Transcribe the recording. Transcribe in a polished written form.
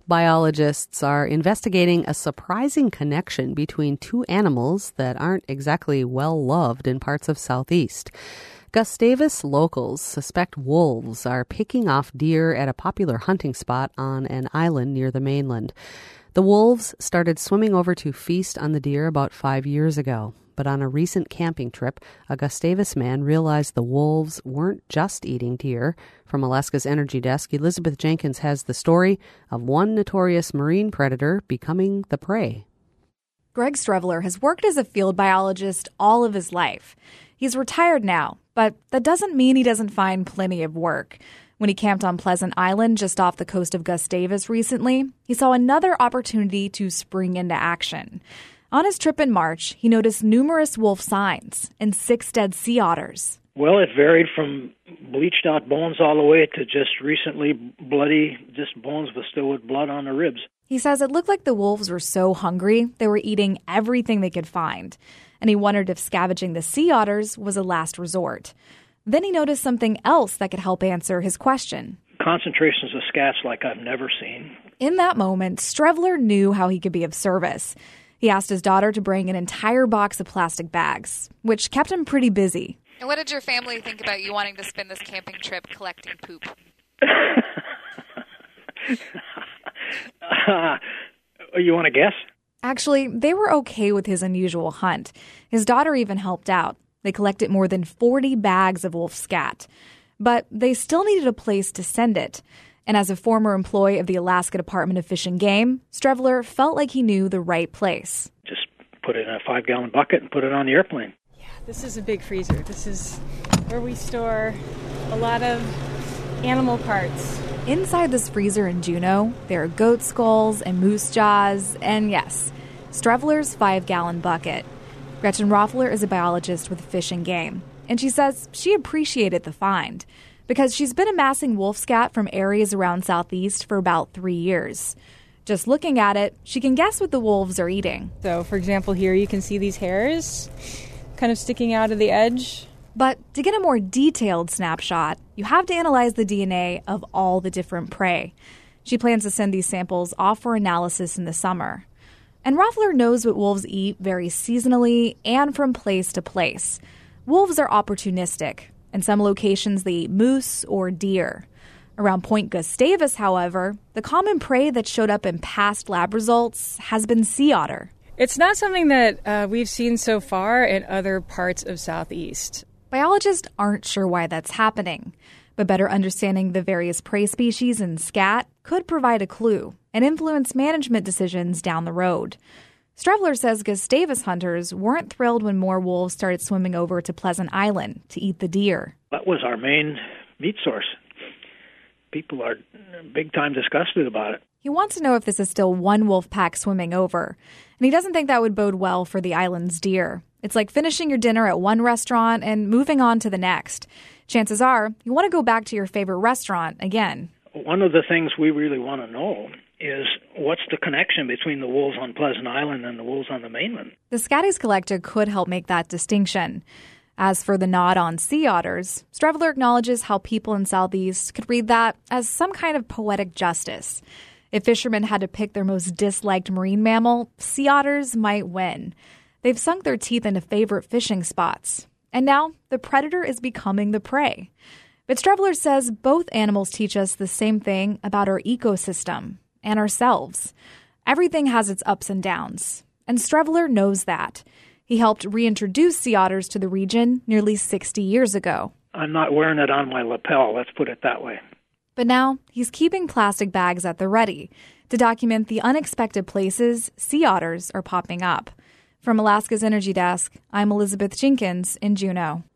Biologists are investigating a surprising connection between two animals that aren't exactly well-loved in parts of Southeast. Gustavus locals suspect wolves are picking off deer at a popular hunting spot on an island near the mainland. The wolves started swimming over to feast on the deer about 5 years ago. But on a recent camping trip, a Gustavus man realized the wolves weren't just eating deer. From Alaska's Energy Desk, Elizabeth Jenkins has the story of one notorious marine predator becoming the prey. Greg Strevler has worked as a field biologist all of his life. He's retired now, but that doesn't mean he doesn't find plenty of work. When he camped on Pleasant Island just off the coast of Gustavus recently, he saw another opportunity to spring into action. On his trip in March, he noticed numerous wolf signs and 6 dead sea otters. Well, it varied from bleached out bones all the way to just recently bloody, just bones but still with blood on the ribs. He says it looked like the wolves were so hungry they were eating everything they could find, and he wondered if scavenging the sea otters was a last resort. Then he noticed something else that could help answer his question. Concentrations of scats like I've never seen. In that moment, Strevler knew how he could be of service. He asked his daughter to bring an entire box of plastic bags, which kept him pretty busy. And what did your family think about you wanting to spend this camping trip collecting poop? You want to guess? Actually, they were okay with his unusual hunt. His daughter even helped out. They collected more than 40 bags of wolf scat. But they still needed a place to send it. And as a former employee of the Alaska Department of Fish and Game, Strevler felt like he knew the right place. Just put it in a 5-gallon bucket and put it on the airplane. Yeah, this is a big freezer. This is where we store a lot of animal parts. Inside this freezer in Juneau, there are goat skulls and moose jaws, and yes, Strevler's 5-gallon bucket. Gretchen Roffler is a biologist with Fish and Game, and she says she appreciated the find because she's been amassing wolf scat from areas around Southeast for about 3 years. Just looking at it, she can guess what the wolves are eating. So, for example, here you can see these hairs kind of sticking out of the edge. But to get a more detailed snapshot, you have to analyze the DNA of all the different prey. She plans to send these samples off for analysis in the summer. And Roffler knows what wolves eat varies seasonally and from place to place. Wolves are opportunistic. In some locations, they eat moose or deer. Around Point Gustavus, however, the common prey that showed up in past lab results has been sea otter. It's not something that we've seen so far in other parts of Southeast. Biologists aren't sure why that's happening, but better understanding the various prey species in scat could provide a clue and influence management decisions down the road. Strevler says Gustavus hunters weren't thrilled when more wolves started swimming over to Pleasant Island to eat the deer. That was our main meat source. People are big time disgusted about it. He wants to know if this is still one wolf pack swimming over, and he doesn't think that would bode well for the island's deer. It's like finishing your dinner at one restaurant and moving on to the next. Chances are you want to go back to your favorite restaurant again. One of the things we really want to know is what's the connection between the wolves on Pleasant Island and the wolves on the mainland? The scat he's collected could help make that distinction. As for the nod on sea otters, Strevler acknowledges how people in Southeast could read that as some kind of poetic justice. If fishermen had to pick their most disliked marine mammal, sea otters might win. They've sunk their teeth into favorite fishing spots. And now the predator is becoming the prey. But Strevler says both animals teach us the same thing about our ecosystem and ourselves. Everything has its ups and downs, and Strevler knows that. He helped reintroduce sea otters to the region nearly 60 years ago. I'm not wearing it on my lapel, let's put it that way. But now he's keeping plastic bags at the ready to document the unexpected places sea otters are popping up. From Alaska's Energy Desk, I'm Elizabeth Jenkins in Juneau.